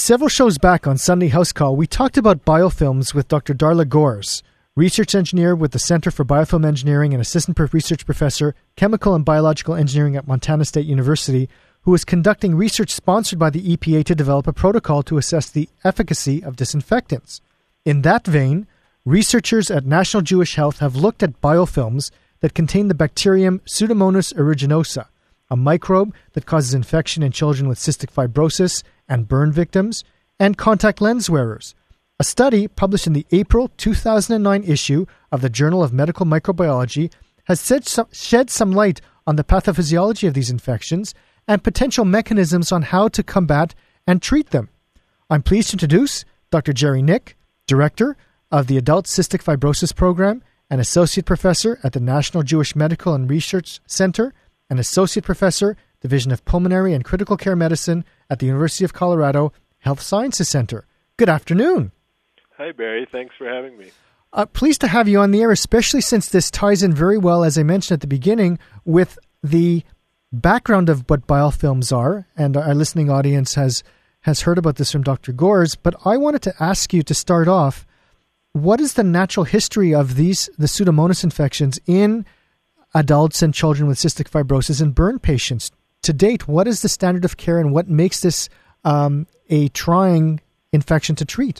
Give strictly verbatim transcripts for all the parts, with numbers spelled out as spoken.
Several shows back on Sunday House Call, we talked about biofilms with Doctor Darla Gores, research engineer with the Center for Biofilm Engineering and assistant research professor, chemical and biological engineering at Montana State University, who was conducting research sponsored by the E P A to develop a protocol to assess the efficacy of disinfectants. In that vein, researchers at National Jewish Health have looked at biofilms that contain the bacterium Pseudomonas aeruginosa, a microbe that causes infection in children with cystic fibrosis and burn victims, and contact lens wearers. A study published in the April two thousand nine issue of the Journal of Medical Microbiology has some, shed some light on the pathophysiology of these infections and potential mechanisms on how to combat and treat them. I'm pleased to introduce Doctor Jerry Nick, Director of the Adult Cystic Fibrosis Program and Associate Professor at the National Jewish Medical and Research Center and Associate Professor, Division of Pulmonary and Critical Care Medicine at the University of Colorado Health Sciences Center. Good afternoon. Hi, Barry. Thanks for having me. Uh, pleased to have you on the air, especially since this ties in very well, as I mentioned at the beginning, with the background of what biofilms are, and our listening audience has has heard about this from Doctor Gores. But I wanted to ask you to start off, what is the natural history of these the Pseudomonas infections in adults and children with cystic fibrosis and burn patients? To date, what is the standard of care and what makes this um, a trying infection to treat?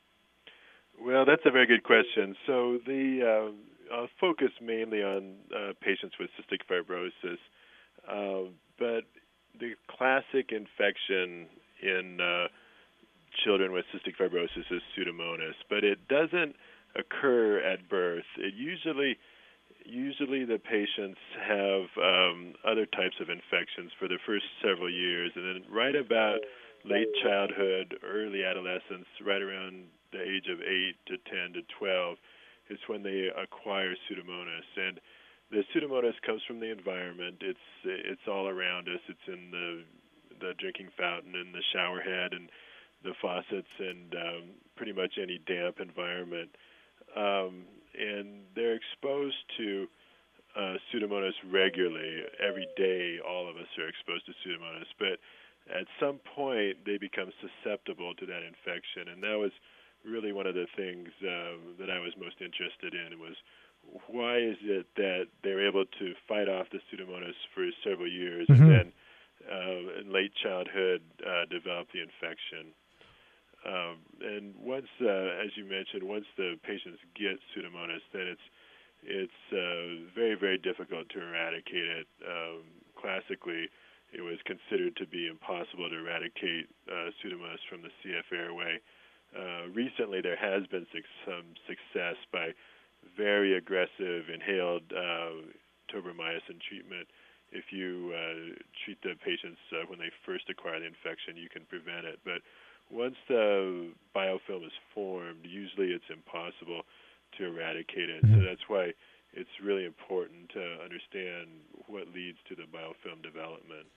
Well, that's a very good question. So the uh, I'll focus mainly on uh, patients with cystic fibrosis, uh, but the classic infection in uh, children with cystic fibrosis is Pseudomonas, but it doesn't occur at birth. It usually Usually the patients have um, other types of infections for the first several years, and then right about late childhood, early adolescence, right around the age of eight to ten to twelve, is when they acquire Pseudomonas. And the Pseudomonas comes from the environment. It's it's all around us. It's in the the drinking fountain and the shower head and the faucets and um, pretty much any damp environment. Um, and they're exposed to uh, Pseudomonas regularly. Every day, all of us are exposed to Pseudomonas. But at some point, they become susceptible to that infection. And that was really one of the things uh, that I was most interested in, was why is it that they're able to fight off the Pseudomonas for several years mm-hmm. and then uh, in late childhood uh, develop the infection. Um, and once, uh, as you mentioned, once the patients get Pseudomonas, then it's it's uh, very, very difficult to eradicate it. Um, classically, it was considered to be impossible to eradicate uh, Pseudomonas from the C F airway. Uh, recently, there has been su- some success by very aggressive inhaled uh, tobramycin treatment. If you uh, treat the patients uh, when they first acquire the infection, you can prevent it. But once the biofilm is formed, usually it's impossible to eradicate it. Mm-hmm. So that's why it's really important to understand what leads to the biofilm development.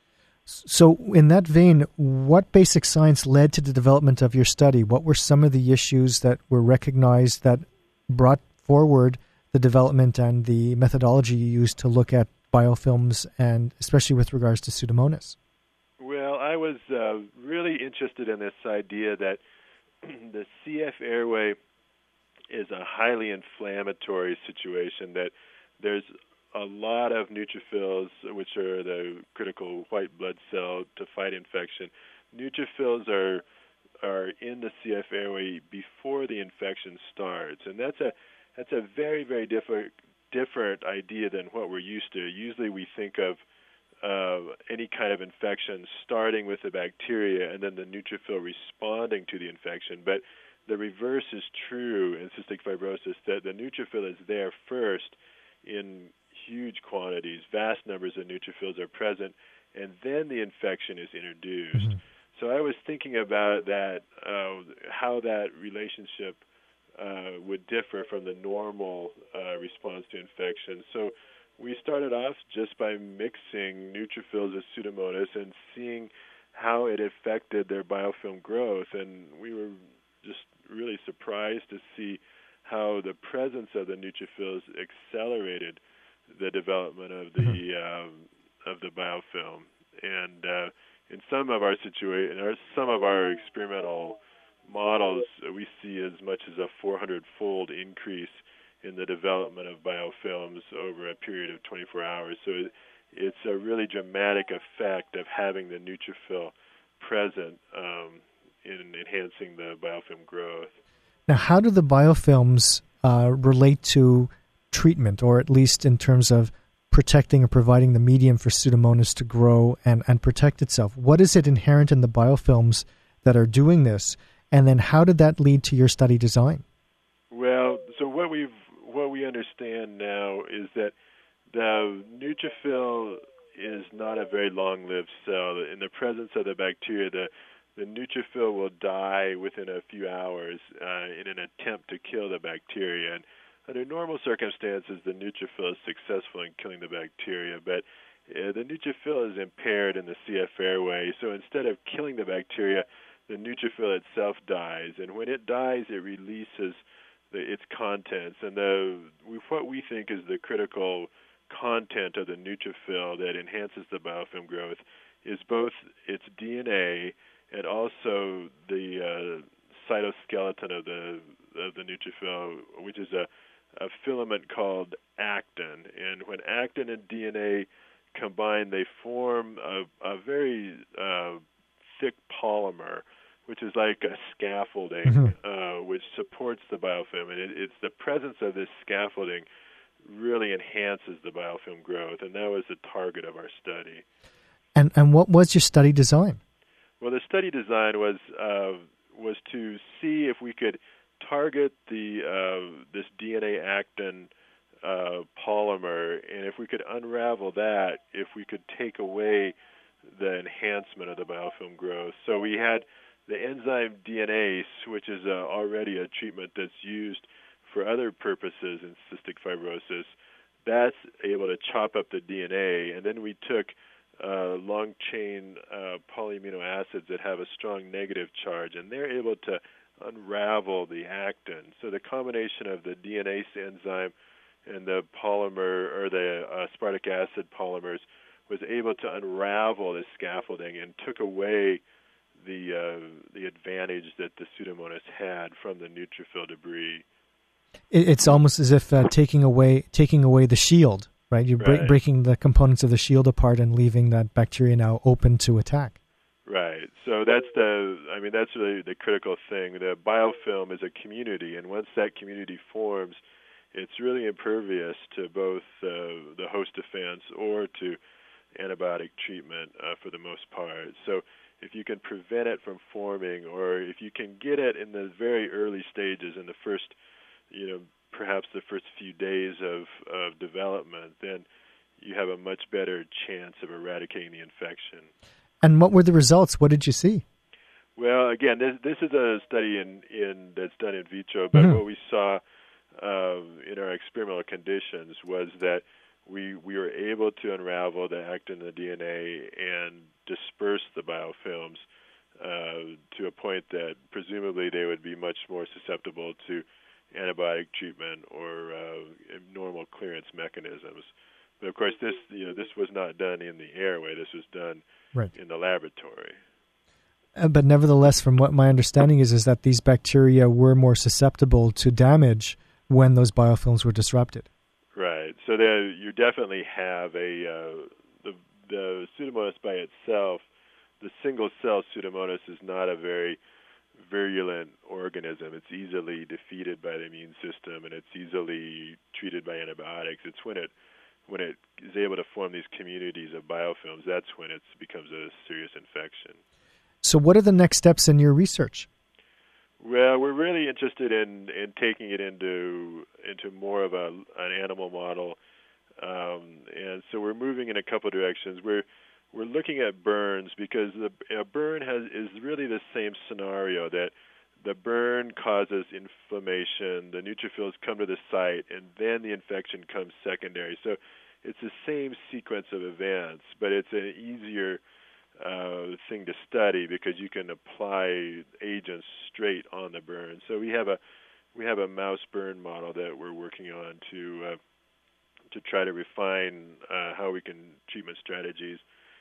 So in that vein, what basic science led to the development of your study? What were some of the issues that were recognized that brought forward the development and the methodology you used to look at biofilms, and especially with regards to Pseudomonas? Well, I was uh, really interested in this idea that the C F airway is a highly inflammatory situation, that there's a lot of neutrophils, which are the critical white blood cell to fight infection. Neutrophils are are in the C F airway before the infection starts, and that's a that's a very, very different different idea than what we're used to. Usually we think of uh, any kind of infection starting with the bacteria and then the neutrophil responding to the infection. But the reverse is true in cystic fibrosis, that the neutrophil is there first in huge quantities. Vast numbers of neutrophils are present, and then the infection is introduced. Mm-hmm. So I was thinking about that, uh, how that relationship uh, would differ from the normal uh, response to infection. So we started off just by mixing neutrophils with Pseudomonas and seeing how it affected their biofilm growth. And we were just really surprised to see how the presence of the neutrophils accelerated the development of the mm-hmm. um, of the biofilm. And uh, in some of our situa- in our, some of our experimental models, we see as much as a four hundred fold increase in the development of biofilms over a period of twenty-four hours. So it, it's a really dramatic effect of having the neutrophil present um, in enhancing the biofilm growth. Now, how do the biofilms uh, relate to treatment, or at least in terms of protecting or providing the medium for Pseudomonas to grow and, and protect itself? What is it inherent in the biofilms that are doing this? And then how did that lead to your study design? Well, so what we've what we understand now is that the neutrophil is not a very long-lived cell. In the presence of the bacteria, the the neutrophil will die within a few hours uh, in an attempt to kill the bacteria. And under normal circumstances, the neutrophil is successful in killing the bacteria, but uh, the neutrophil is impaired in the C F airway. So instead of killing the bacteria, the neutrophil itself dies. And when it dies, it releases the, its contents. And the, what we think is the critical content of the neutrophil that enhances the biofilm growth is both its D N A and also the uh, cytoskeleton of the of the neutrophil, which is a, a filament called actin. And when actin and D N A combine, they form a, a very uh, thick polymer, which is like a scaffolding, mm-hmm. uh, which supports the biofilm. And it, it's the presence of this scaffolding really enhances the biofilm growth, and that was the target of our study. And and what was your study design? Well, the study design was uh, was to see if we could target the uh, this D N A actin uh, polymer, and if we could unravel that, if we could take away the enhancement of the biofilm growth. So we had the enzyme DNase, which is uh, already a treatment that's used for other purposes in cystic fibrosis. That's able to chop up the D N A, and then we took uh, long-chain uh, polyamino acids that have a strong negative charge, and they're able to unravel the actin. So the combination of the DNase enzyme and the polymer, or the uh, aspartic acid polymers, was able to unravel the scaffolding and took away the uh, the advantage that the Pseudomonas had from the neutrophil debris. It's almost as if uh, taking away taking away the shield, right? You're right. Bre- breaking the components of the shield apart and leaving that bacteria now open to attack. Right. So that's the, I mean, that's really the critical thing. The biofilm is a community, and once that community forms, it's really impervious to both uh, the host defense or to antibiotic treatment uh, for the most part. So if you can prevent it from forming, or if you can get it in the very early stages, in the first, you know, perhaps the first few days of, of development, then you have a much better chance of eradicating the infection. And what were the results? What did you see? Well, again, this, this is a study in, in that's done in vitro, but mm-hmm. what we saw uh, in our experimental conditions was that we we were able to unravel the actin and the D N A and disperse the biofilms uh, to a point that presumably they would be much more susceptible to antibiotic treatment or uh, normal clearance mechanisms. But of course, this you know this was not done in the airway. This was done right. in the laboratory. Uh, but nevertheless, from what my understanding is, is that these bacteria were more susceptible to damage when those biofilms were disrupted. Right. So there, you definitely have a uh, the the Pseudomonas by itself. The single cell Pseudomonas is not a very virulent organism. It's easily defeated by the immune system, and it's easily treated by antibiotics. It's when it when it is able to form these communities of biofilms, that's when it becomes a serious infection. So what are the next steps in your research? Well, we're really interested in, in taking it into into more of a an animal model, um, and so we're moving in a couple of directions. We're we're looking at burns because the a burn has is really the same scenario, that the burn causes inflammation, the neutrophils come to the site, and then the infection comes secondary. So it's the same sequence of events, but it's an easier uh, thing to study because you can apply agents straight on the burn. So we have a we have a mouse burn model that we're working on to uh, to try to refine uh, how we can treatment strategies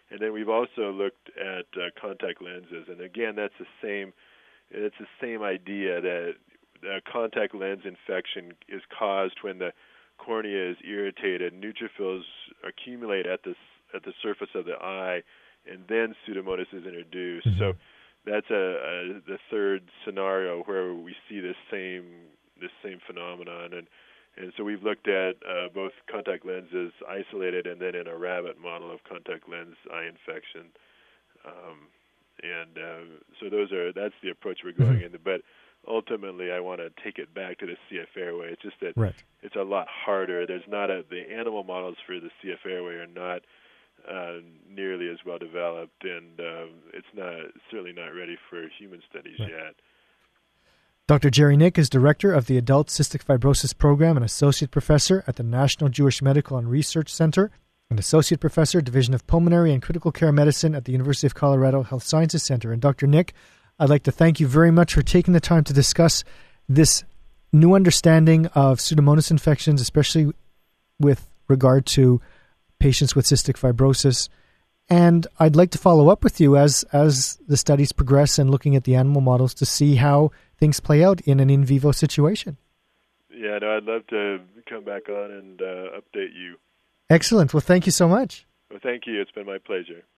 And then we've also looked at uh, contact lenses, and again, that's the same. It's the same idea that a contact lens infection is caused when the cornea is irritated. Neutrophils accumulate at the at the surface of the eye, and then Pseudomonas is introduced. Mm-hmm. So that's a, a the third scenario where we see this same this same phenomenon, and and so we've looked at uh, both contact lenses isolated and then in a rabbit model of contact lens eye infection. Um, and uh, so those are that's the approach we're going mm-hmm. into. But ultimately, I want to take it back to the C F airway. It's just that right. it's a lot harder. There's not a the animal models for the C F airway are not uh, nearly as well developed, and uh, it's not certainly not ready for human studies right. yet. Doctor Jerry Nick is director of the Adult Cystic Fibrosis Program and associate professor at the National Jewish Medical and Research Center, and associate professor, Division of Pulmonary and Critical Care Medicine at the University of Colorado Health Sciences Center. And Doctor Nick, I'd like to thank you very much for taking the time to discuss this new understanding of Pseudomonas infections, especially with regard to patients with cystic fibrosis. And I'd like to follow up with you as as the studies progress and looking at the animal models to see how things play out in an in vivo situation. Yeah, no, I'd love to come back on and uh, update you. Excellent. Well, thank you so much. Well, thank you. It's been my pleasure.